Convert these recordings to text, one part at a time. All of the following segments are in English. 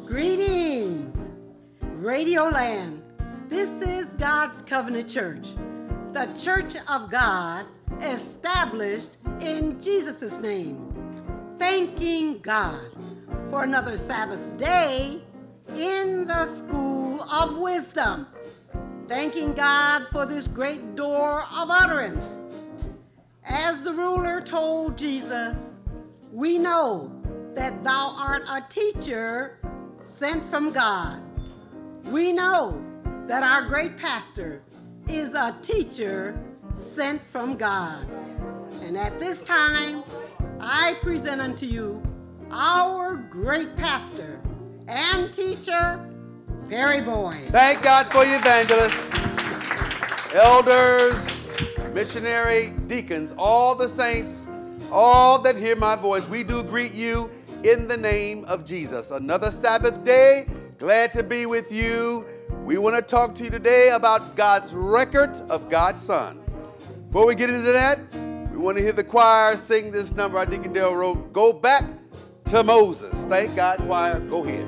Greetings, Radio Land. This is God's Covenant Church, the Church of God established in Jesus' name. Thanking God for another Sabbath day in the School of Wisdom. Thanking God for this great door of utterance. As the ruler told Jesus, we know that thou art a teacher sent from God. We know that our great pastor is a teacher sent from God. And at this time, I present unto you our great pastor and teacher, Perry Boyd. Thank God for you, evangelists, elders, missionary, deacons, all the saints, all that hear my voice. We do greet you in the name of Jesus. Another Sabbath day. Glad to be with you. We want to talk to you today about God's record of God's Son. Before we get into that, we want to hear the choir sing this number our Deacon Dale wrote, Go Back to Moses. Thank God, choir. Go ahead.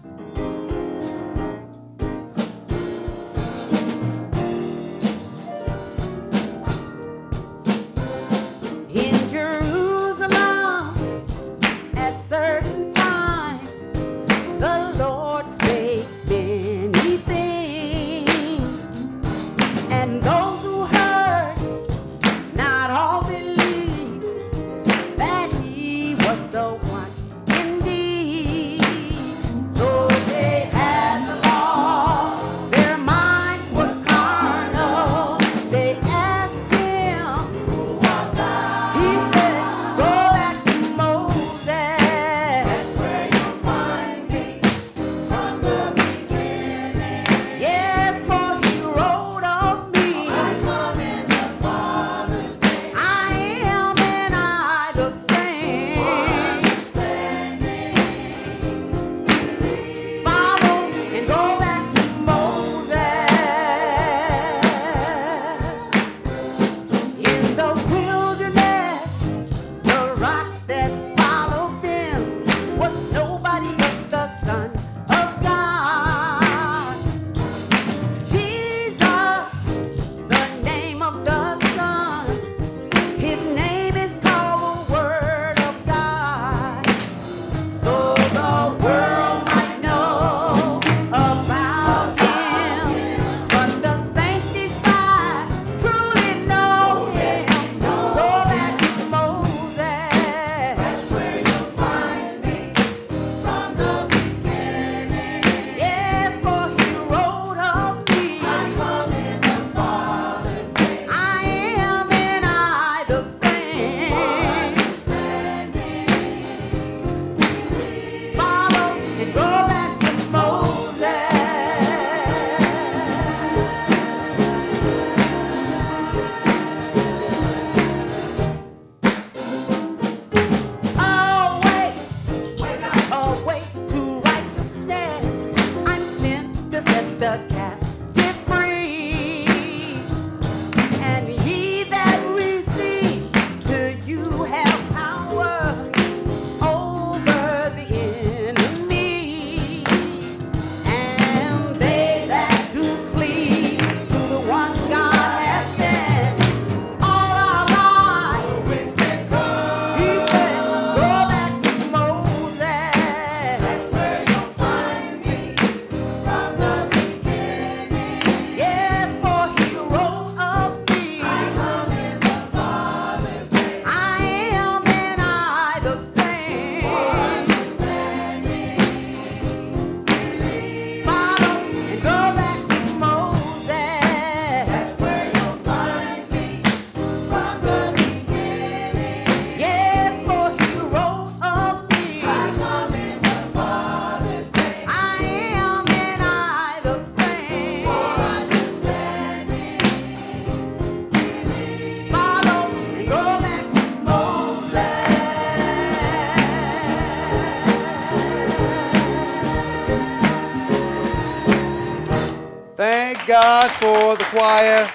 Thank God for the choir.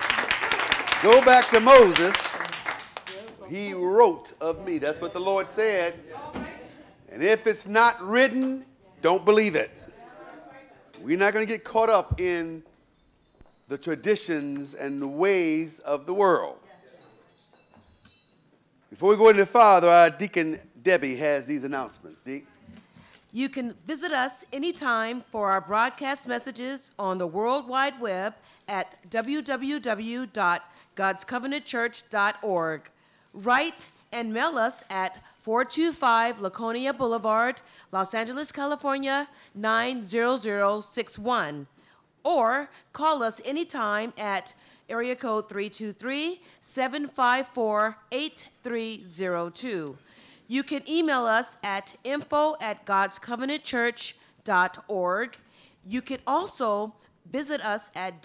Go back to Moses. He wrote of me. That's what the Lord said. And if it's not written, don't believe it. We're not going to get caught up in the traditions and the ways of the world. Before we go into Father, our Deacon Debbie has these announcements. Deke? You can visit us anytime for our broadcast messages on the World Wide Web at www.godscovenantchurch.org. Write and mail us at 425 Laconia Boulevard, Los Angeles, California, 90061. Or call us anytime at area code 323-754-8302. You can email us at info@godscovenantchurch.org. You can also visit us at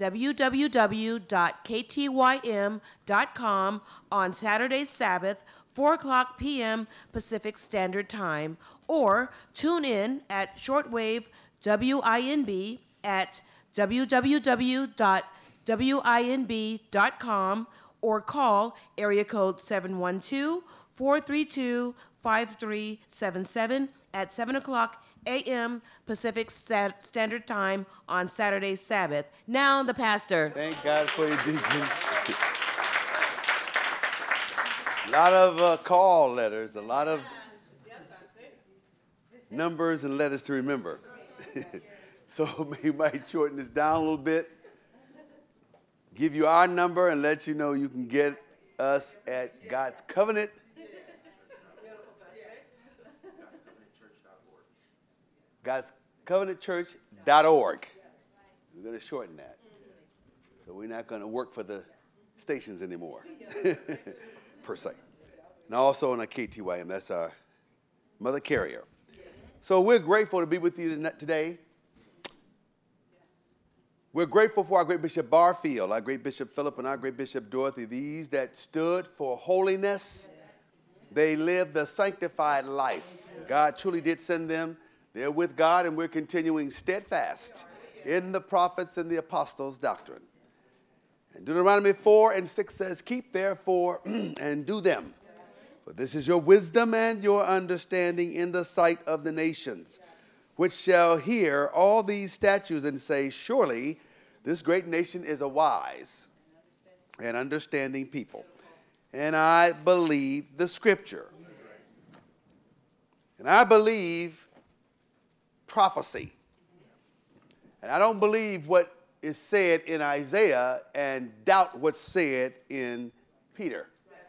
www.ktym.com on Saturday Sabbath, 4 o'clock p.m. Pacific Standard Time, or tune in at shortwave WINB at www.winb.com or call area code 712-432-5377 at 7 o'clock a.m. Pacific Standard Time on Saturday Sabbath. Now the pastor. Thank God for you, Deacon. A lot of call letters, a lot of numbers and letters to remember. So we might shorten this down a little bit, give you our number, and let you know you can get us at God's Covenant. God's CovenantChurch.org. We're going to shorten that. So we're not going to work for the stations anymore, per se. And also on our KTYM, that's our mother carrier. So we're grateful to be with you today. We're grateful for our great Bishop Barfield, our great Bishop Philip, and our great Bishop Dorothy, these that stood for holiness. They lived the sanctified life. God truly did send them. They're with God, and we're continuing steadfast in the prophets and the apostles' doctrine. And Deuteronomy 4:6 says, keep therefore and do them. For this is your wisdom and your understanding in the sight of the nations, which shall hear all these statutes and say, surely this great nation is a wise and understanding people. And I believe the scripture. And I believe prophecy. And I don't believe what is said in Isaiah and doubt what's said in Peter.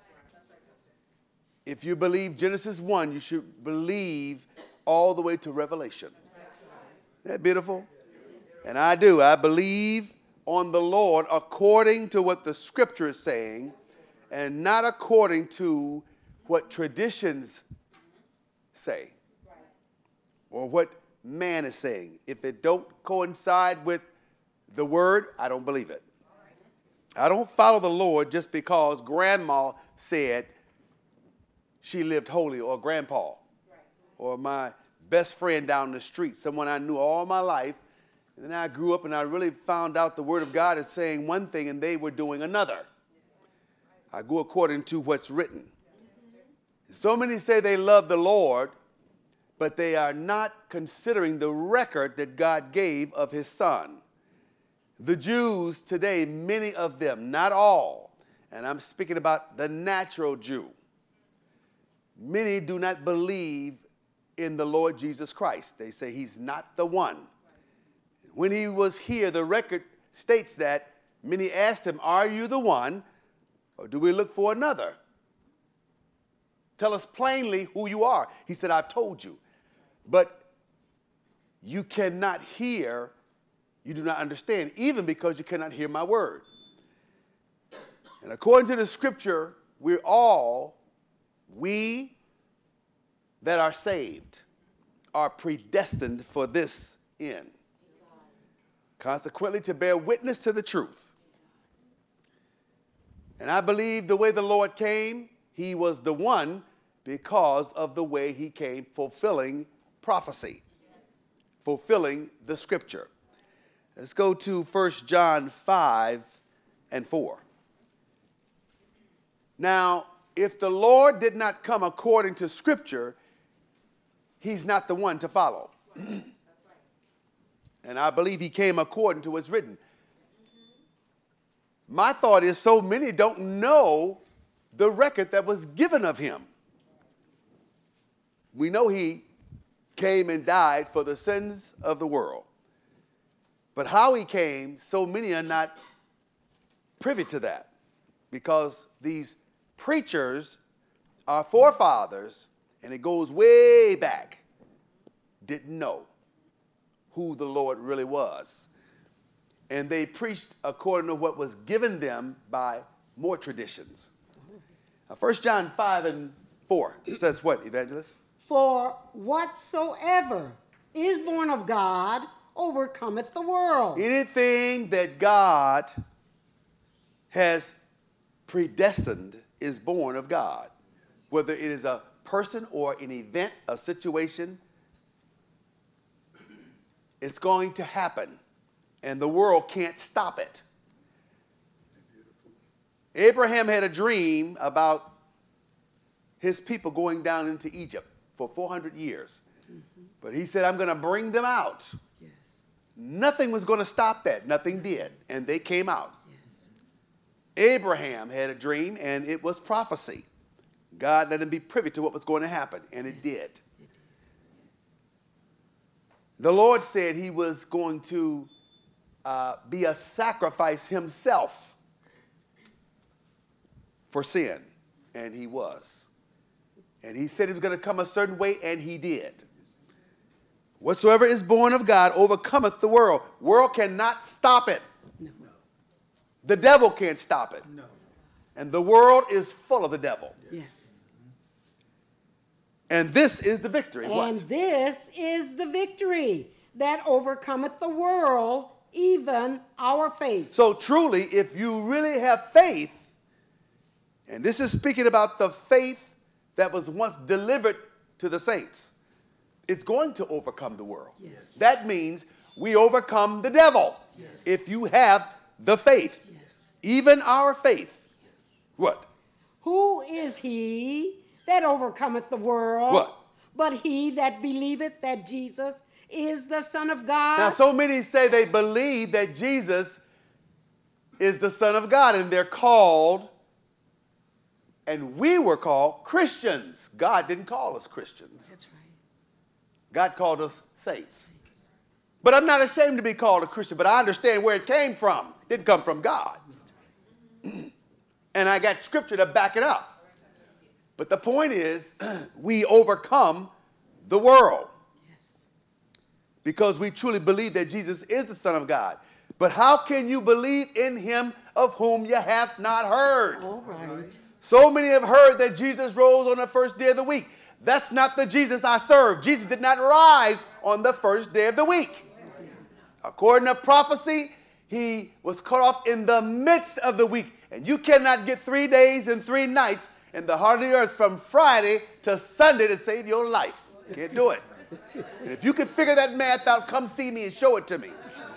If you believe Genesis 1, you should believe all the way to Revelation. Isn't that beautiful? And I do. I believe on the Lord according to what the scripture is saying and not according to what traditions say or what man is saying. If it don't coincide with the word, I don't believe it. I don't follow the Lord just because grandma said she lived holy, or grandpa, or my best friend down the street, someone I knew all my life. And then I grew up and I really found out the word of God is saying one thing and they were doing another. I go according to what's written. So many say they love the Lord, but they are not considering the record that God gave of his son. The Jews today, many of them, not all, and I'm speaking about the natural Jew, many do not believe in the Lord Jesus Christ. They say he's not the one. When he was here, the record states that many asked him, are you the one, or do we look for another? Tell us plainly who you are. He said, I've told you. But you cannot hear, you do not understand, even because you cannot hear my word. And according to the scripture, we that are saved are predestined for this end. Consequently, to bear witness to the truth. And I believe the way the Lord came, he was the one because of the way he came, fulfilling prophecy, fulfilling the scripture. Let's go to 1 John 5:4. Now, if the Lord did not come according to scripture, he's not the one to follow. And I believe he came according to what's written. My thought is so many don't know the record that was given of him. We know he came and died for the sins of the world. But how he came, so many are not privy to that, because these preachers, our forefathers, and it goes way back, didn't know who the Lord really was. And they preached according to what was given them by more traditions. Now, 1 John 5:4 says what, Evangelist? For whatsoever is born of God overcometh the world. Anything that God has predestined is born of God. Whether it is a person or an event, a situation, it's going to happen. And the world can't stop it. Abraham had a dream about his people going down into Egypt for 400 years. But he said, I'm going to bring them out. Yes. Nothing was going to stop that. Nothing did. And they came out. Yes. Abraham had a dream, and it was prophecy. God let him be privy to what was going to happen, and it did. The Lord said he was going to be a sacrifice himself for sin, and he was. And he said he was going to come a certain way, and he did. Whatsoever is born of God overcometh the world. World cannot stop it. No. The devil can't stop it. No. And the world is full of the devil. Yes. And this is the victory. And what? this is the victory that overcometh the world, even our faith. So truly, if you really have faith, and this is speaking about the faith that was once delivered to the saints, it's going to overcome the world. Yes. That means we overcome the devil. Yes. If you have the faith. Yes. Even our faith. Yes. What? Who is he that overcometh the world? What? But he that believeth that Jesus is the Son of God. Now, so many say they believe that Jesus is the Son of God, and they're called, and we were called Christians. God didn't call us Christians. That's right. God called us saints. But I'm not ashamed to be called a Christian, but I understand where it came from. It didn't come from God. And I got scripture to back it up. But the point is, we overcome the world because we truly believe that Jesus is the Son of God. But how can you believe in him of whom you have not heard? All right. So many have heard that Jesus rose on the first day of the week. That's not the Jesus I serve. Jesus did not rise on the first day of the week. According to prophecy, he was cut off in the midst of the week. And you cannot get 3 days and 3 nights in the heart of the earth from Friday to Sunday to save your life. Can't do it. And if you can figure that math out, come see me and show it to me.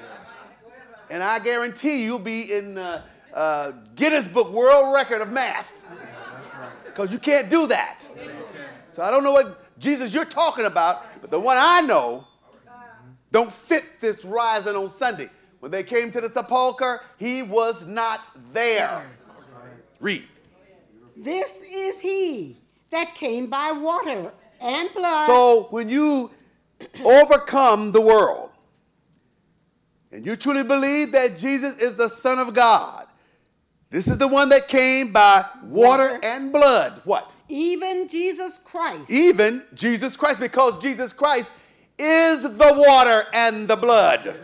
And I guarantee you'll be in Guinness Book World Record of math. Because you can't do that. So I don't know what Jesus you're talking about, but the one I know don't fit this rising on Sunday. When they came to the sepulcher, he was not there. Read. This is he that came by water and blood. So when you overcome the world, and you truly believe that Jesus is the Son of God, this is the one that came by water and blood. What? Even Jesus Christ. Even Jesus Christ, because Jesus Christ is the water and the blood.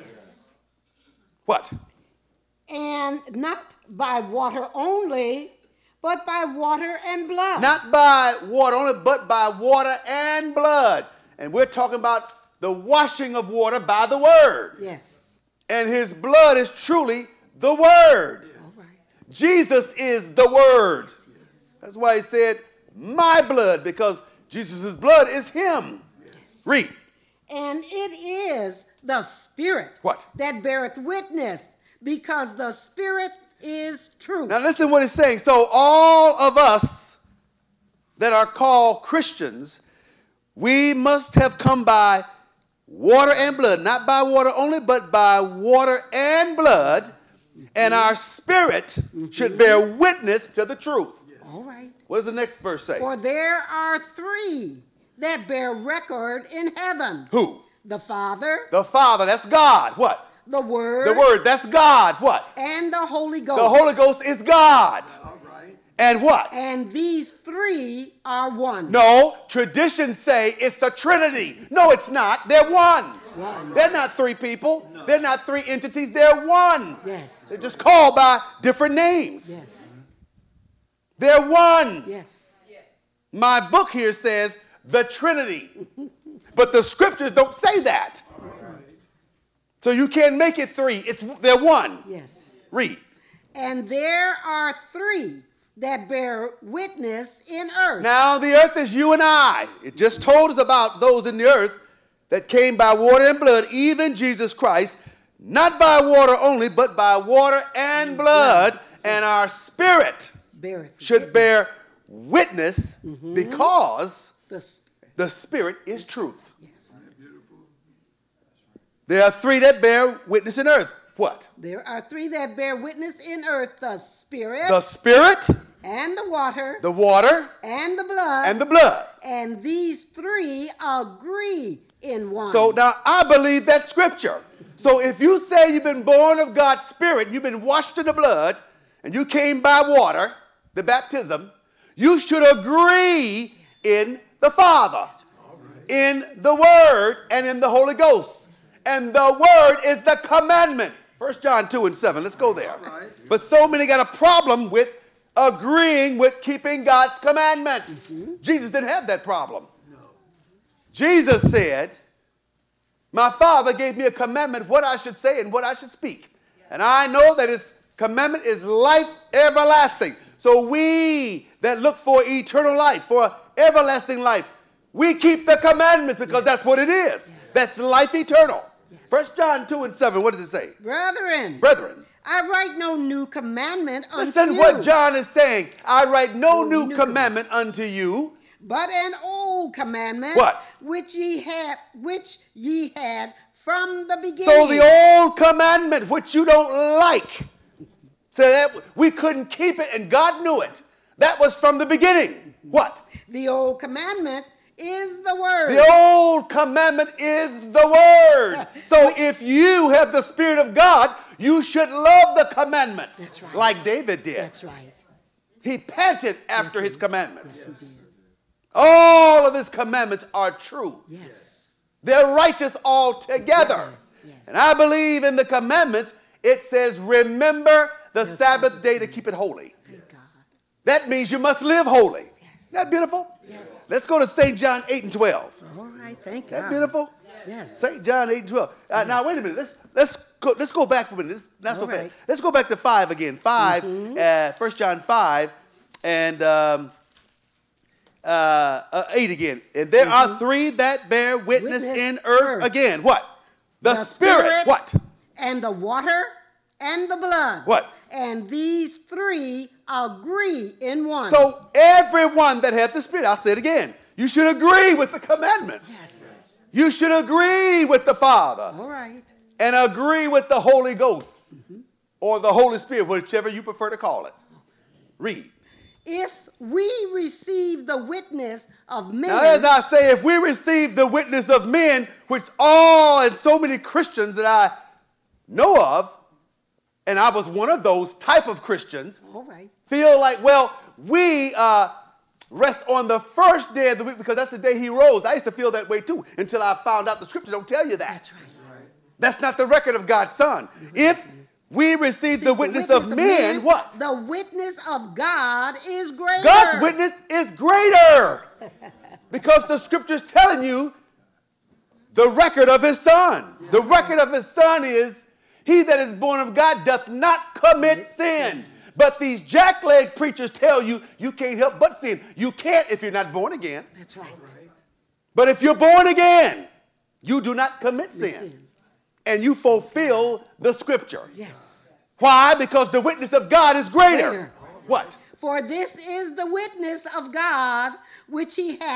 What? And not by water only, but by water and blood. Not by water only, but by water and blood. And we're talking about the washing of water by the Word. Yes. And his blood is truly the Word. All right. Jesus is the Word. That's why he said, my blood, because Jesus' blood is him. Yes. Read. And it is the Spirit What? that beareth witness, because the Spirit is truth. Now listen what it's saying. So all of us that are called Christians, we must have come by water and blood, not by water only, but by water and blood, and our spirit should bear witness to the truth. All right. What does the next verse say? For there are three that bear record in heaven. Who? The Father, The Father, that's God. What? the Word, The Word, that's God. What? and the Holy Ghost. The Holy Ghost is God. And what? And these three are one. No, traditions say it's the Trinity. No, it's not. They're one. One. They're not three people. They're not three entities. They're one. Yes. They're just called by different names. Yes. They're one. Yes. My book here says the Trinity. But the scriptures don't say that. So you can't make it three. They're one. Yes. Read. And there are three that bear witness in earth. Now the earth is you and I. It just told us about those in the earth that came by water and blood, even Jesus Christ, not by water only, but by water and blood, and our spirit Beareth should bear witness because the Spirit. the Spirit is truth. There are three that bear witness in earth. What? There are three that bear witness in earth, the Spirit, The Spirit, and the water, the water, and the blood. and the blood. And these three agree in one. So now I believe that scripture. So if you say you've been born of God's Spirit, you've been washed in the blood, and you came by water, the baptism, you should agree in the Father, in the Word, and in the Holy Ghost. And the Word is the commandment. 1 John 2 and 7. Let's go there. But so many got a problem with agreeing with keeping God's commandments. Jesus didn't have that problem. Jesus said, my Father gave me a commandment what I should say and what I should speak. And I know that his commandment is life everlasting. So we that look for eternal life, for everlasting life, we keep the commandments because that's what it is. That's life eternal. 1 John 2 and 7, what does it say? Brethren, I write no new commandment unto Listen you, what John is saying. I write no new commandment unto you. but an old commandment, What? which ye had from the beginning. So the old commandment, which you don't like, so that we couldn't keep it and God knew it. That was from the beginning. What? The old commandment is the word. The old commandment is the word. So if you have the Spirit of God, you should love the commandments. That's right. Like David did. That's right. He panted after his commandments. Yes, he did. All of his commandments are true. Yes. They're righteous altogether. Yes. And I believe in the commandments, it says, remember the Sabbath day to keep it holy. Thank God. That means you must live holy. Isn't that beautiful? Yes. Let's go to St. John 8 and 12. All right. Thank That God. beautiful? Yes. St. John 8 and 12. Now, wait a minute. Let's go back for a minute. Not so All fast. right. Let's go back to 5 again. 5, 1 John 5 and 8 again. And there are three that bear witness in earth again. What? The Spirit. What? And the water and the blood. What? And these three agree in one. So everyone that hath the Spirit, I'll say it again, you should agree with the commandments. Yes. You should agree with the Father All right. and agree with the Holy Ghost or the Holy Spirit, whichever you prefer to call it. Read. If we receive the witness of men. Now, as I say, if we receive the witness of men, which all and so many Christians that I know of, and I was one of those type of Christians, All right. feel like, well, we rest on the first day of the week because that's the day he rose. I used to feel that way too until I found out the scripture don't tell you that. That's right. That's not the record of God's Son. If we receive the witness of men, what? The witness of God is greater. God's witness is greater because the scripture's telling you the record of his Son. The record of his Son is, he that is born of God doth not commit sin. But these jackleg preachers tell you you can't help but sin. You can't if you're not born again. That's right. But if you're born again, you do not commit sin. And you fulfill the scripture. Yes. Why? Because the witness of God is greater. Greater. What? For this is the witness of God which he hath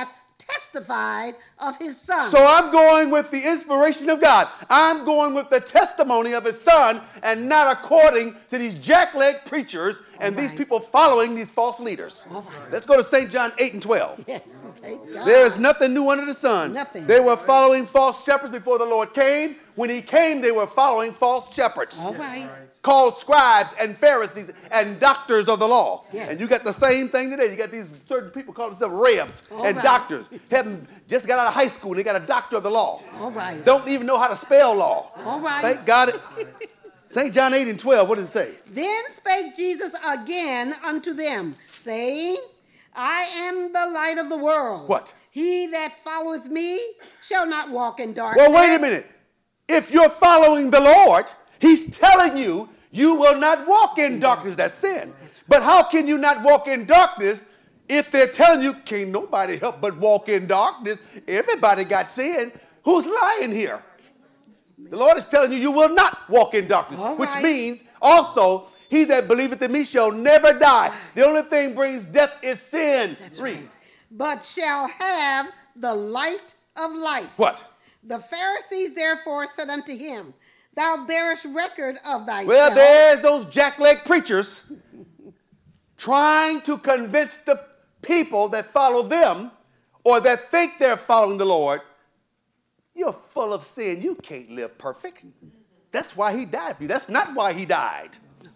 testified of his son. So I'm going with the inspiration of God. I'm going with the testimony of his son and not according to these jackleg preachers and these people following these false leaders. Let's go to St. John 8 and 12. Yes, thank God. There is nothing new under the sun. Nothing. They were following false shepherds before the Lord came. When he came, they were following false shepherds. All right. Called scribes and Pharisees and doctors of the law. Yes. And you got the same thing today. You got these certain people call themselves rebs and right. doctors. Haven't just got out of high school and they got a doctor of the law. All right. Don't even know how to spell law. All right. Thank God. St. John 8 and 12, what does it say? Then spake Jesus again unto them, saying, I am the light of the world. What? He that followeth me shall not walk in darkness. Well, wait a minute. If you're following the Lord, he's telling you you will not walk in darkness. That's sin. But how can you not walk in darkness if they're telling you can't nobody help but walk in darkness? Everybody got sin. Who's lying here? The Lord is telling you you will not walk in darkness, which means also he that believeth in me shall never die. The only thing brings death is sin. That's right. But shall have the light of life. What? The Pharisees therefore said unto him, Thou bearest record of thyself. Well, there's those jackleg preachers trying to convince the people that follow them or that think they're following the Lord, you're full of sin. You can't live perfect. That's why he died for you. That's not why he died.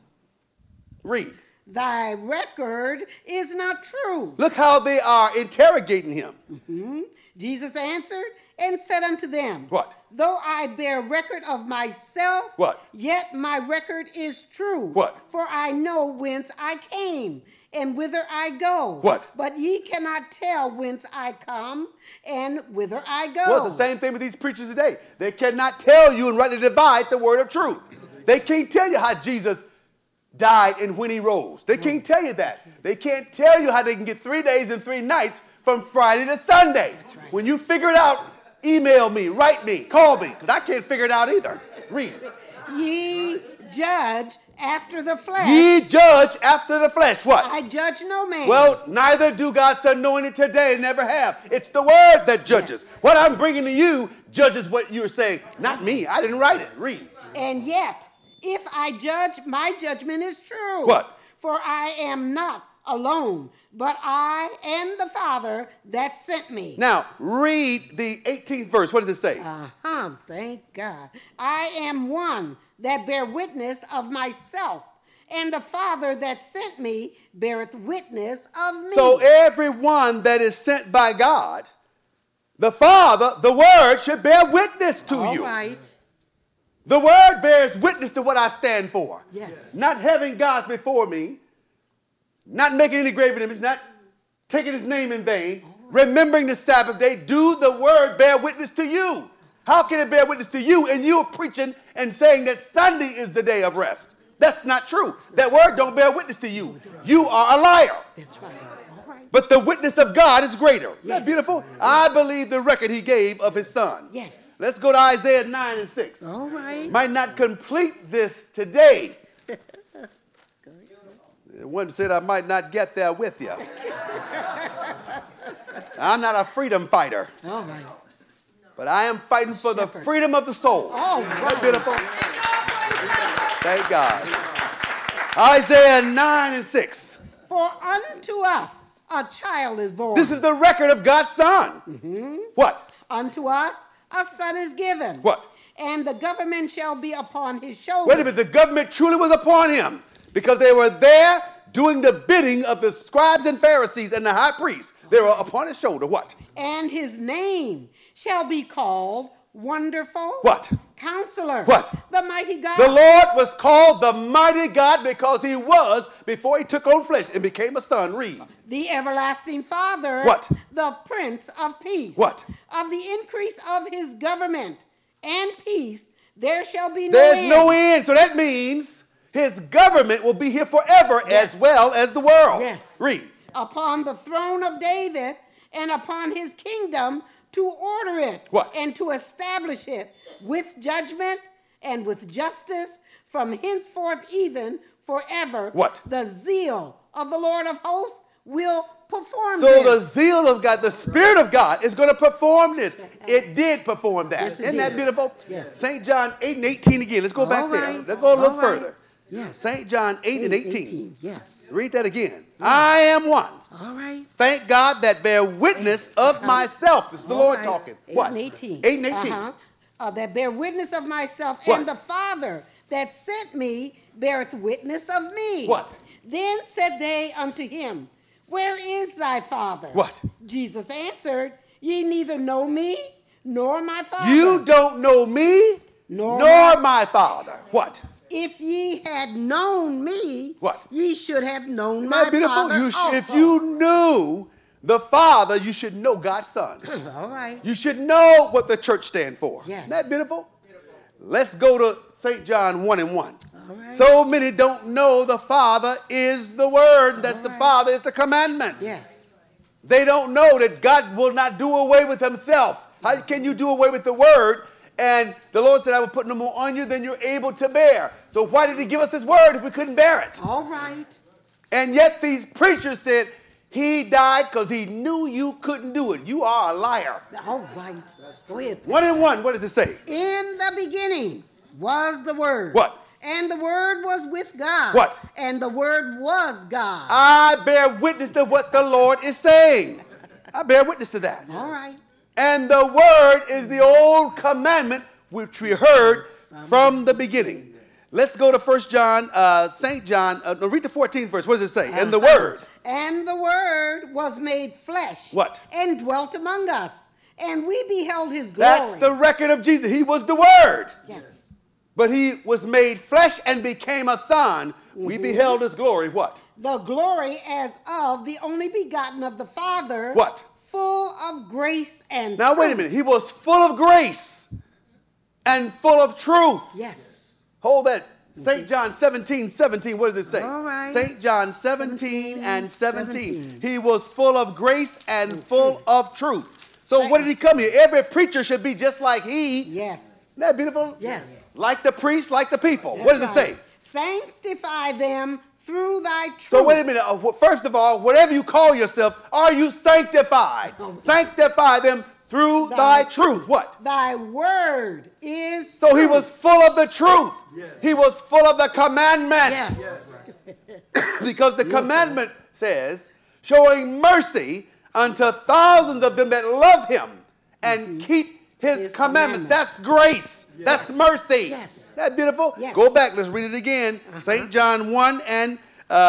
Read. Thy record is not true. Look how they are interrogating him. Mm-hmm. Jesus answered and said unto them, What? Though I bear record of myself, What? Yet my record is true. What? For I know whence I came and whither I go. What? But ye cannot tell whence I come and whither I go. Well, it's the same thing with these preachers today. They cannot tell you and rightly divide the word of truth. They can't tell you how Jesus died and when he rose. They can't tell you that. They can't tell you how they can get 3 days and 3 nights from Friday to Sunday. That's right. When you figure it out, email me, write me, call me, because I can't figure it out either. Read. Ye judge after the flesh. Ye judge after the flesh. What? I judge no man. Well, neither do God's anointed today, never have. It's the word that judges. Yes. What I'm bringing to you judges what you're saying. Not me. I didn't write it. Read. And yet, if I judge, my judgment is true. What? For I am not alone, but I and the Father that sent me. Now, read the 18th verse. What does it say? Thank God. I am one that bear witness of myself, and the Father that sent me beareth witness of me. So everyone that is sent by God, the Father, the Word, should bear witness to you. All right. The Word bears witness to what I stand for. Yes. Not having gods before me, not making any graven image, not taking his name in vain, remembering the Sabbath day. Do the Word bear witness to you? How can it bear witness to you and you are preaching and saying that Sunday is the day of rest? That's not true. That Word don't bear witness to you. You are a liar. That's right. All right. But the witness of God is greater. Isn't Yes. that beautiful? I believe the record he gave of his son. Yes. Let's go to Isaiah 9 and 6. All right. Might not complete this today. One said I might not get there with you. I'm not a freedom fighter, All right. but I am fighting for the Shepherd. freedom of the soul. All Isn't that right. beautiful? Thank God. Isaiah 9 and 6. For unto us a child is born. This is the record of God's son. Mm-hmm. What? Unto us a son is given. What? And the government shall be upon his shoulder. Wait a minute, the government truly was upon him because they were there doing the bidding of the scribes and Pharisees and the high priests. They were upon his shoulder. What? And his name shall be called Wonderful. What? Counselor. What? The Mighty God. The Lord was called the mighty God because he was before he took on flesh and became a son. Read. The Everlasting Father. What? The Prince of Peace. What? Of the increase of his government and peace there shall be no There's end. no end. So that means his government will be here forever Yes. as well as the world. Yes. Read. Upon the throne of David and upon his kingdom to order it. What? And to establish it with judgment and with justice from henceforth even forever. What? The zeal of the Lord of hosts will perform So this. the zeal of God, the Spirit of God is going to perform this. It did perform that. Yes, it Isn't that did. beautiful? Yes. St. John 8 and 18 again. Let's go back All there. right. Let's go a little All right. further. Yes. St. John 8 and 18. Yes. Read that again. I am one. All right. Thank God that bear witness of myself. This is the All Lord right. talking. 8 What? and 18. 8 and 18. That bear witness of myself, What? and the Father that sent me beareth witness of me. What? Then said they unto him, Where is thy Father? What? Jesus answered, Ye neither know me nor my Father. You don't know me Nor nor my Father. What? If ye had known me, What? ye should have known Isn't my that beautiful? Father If also. you knew the Father, you should know God's Son. All right. You should know what the church stands for. Yes. Isn't that beautiful? Let's go to St. John 1 and 1. All right. So many don't know the Father is the Word, that the right. Father is the commandment. Yes. They don't know that God will not do away with himself. How can you do away with the Word? And the Lord said, I will put no more on you than you're able to bear. So why did he give us his Word if we couldn't bear it? All right. And yet these preachers said, he died because he knew you couldn't do it. You are a liar. All right. Go ahead. 1 and 1, what does it say? In the beginning was the Word. What? And the Word was with God. What? And the Word was God. I bear witness to what the Lord is saying. I bear witness to that. All right. And the Word is the old commandment which we heard from the beginning. Let's go to 1 John, St. John. Read the 14th verse. What does it say? And the Word. And the Word was made flesh. What? And dwelt among us. And we beheld his glory. That's the record of Jesus. He was the Word. Yes. But he was made flesh and became a son. We beheld his glory. What? The glory as of the only begotten of the Father. What? Full of grace and Now, wait a minute. He was full of grace and full of truth. Yes. Hold that. St. John 17, 17. What does it say? All right. St. John 17 and 17. He was full of grace and full of truth. So what did he come here? Every preacher should be just like he. Yes. Isn't that beautiful? Yes. Like the priest, like the people. What does it say? Sanctify them through thy truth. So wait a minute. First of all, whatever you call yourself, are you sanctified? Sanctify them through thy truth. What? Thy word is So he truth. was full of the truth. He was full of the commandment. Yes. Because the commandment says, showing mercy unto thousands of them that love him and keep his commandments. That's grace. That's mercy. Yes. Isn't that beautiful? Yes. Go back. Let's read it again. St. John 1 and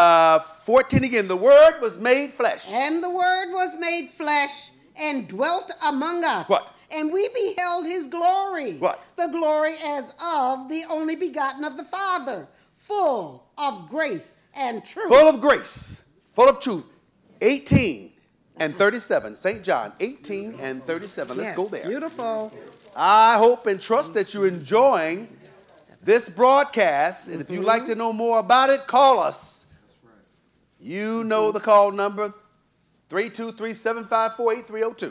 14 again. The Word was made flesh. And the word was made flesh and dwelt among us. What? And we beheld his glory. What? The glory as of the only begotten of the Father, full of grace and truth. Full of grace. Full of truth. 18 and 37. St. John 18 and 37. Let's Yes, go there. Beautiful. I hope and trust that you're enjoying this broadcast. And if you'd like to know more about it, call us. You know the call number, 323-754-8302.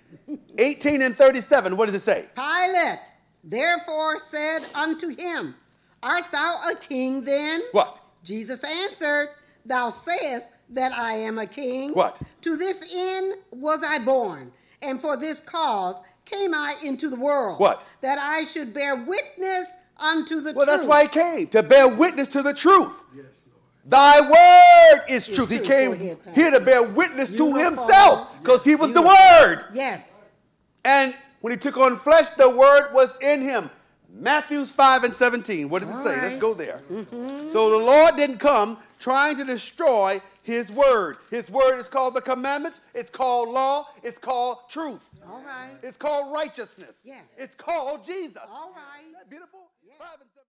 18 and 37, what does it say? Pilate therefore said unto him, Art thou a king then? What? Jesus answered, Thou sayest that I am a king. What? To this end was I born, and for this cause came I into the world. What? That I should bear witness unto the Well, truth. that's why he came, to bear witness to the truth. Thy word is truth. He truth. came Go ahead, Pastor. here to bear witness to Beautiful. himself because he was the Beautiful. word. Yes. And when he took on flesh, the word was in him. Matthew 5 and 17. What does it say? All Let's right. go there. So the Lord didn't come trying to destroy his word. His word is called the commandments. It's called law. It's called truth. All right. It's called righteousness. Yes. It's called Jesus. All right. Isn't that beautiful? Yes. 5 and 17.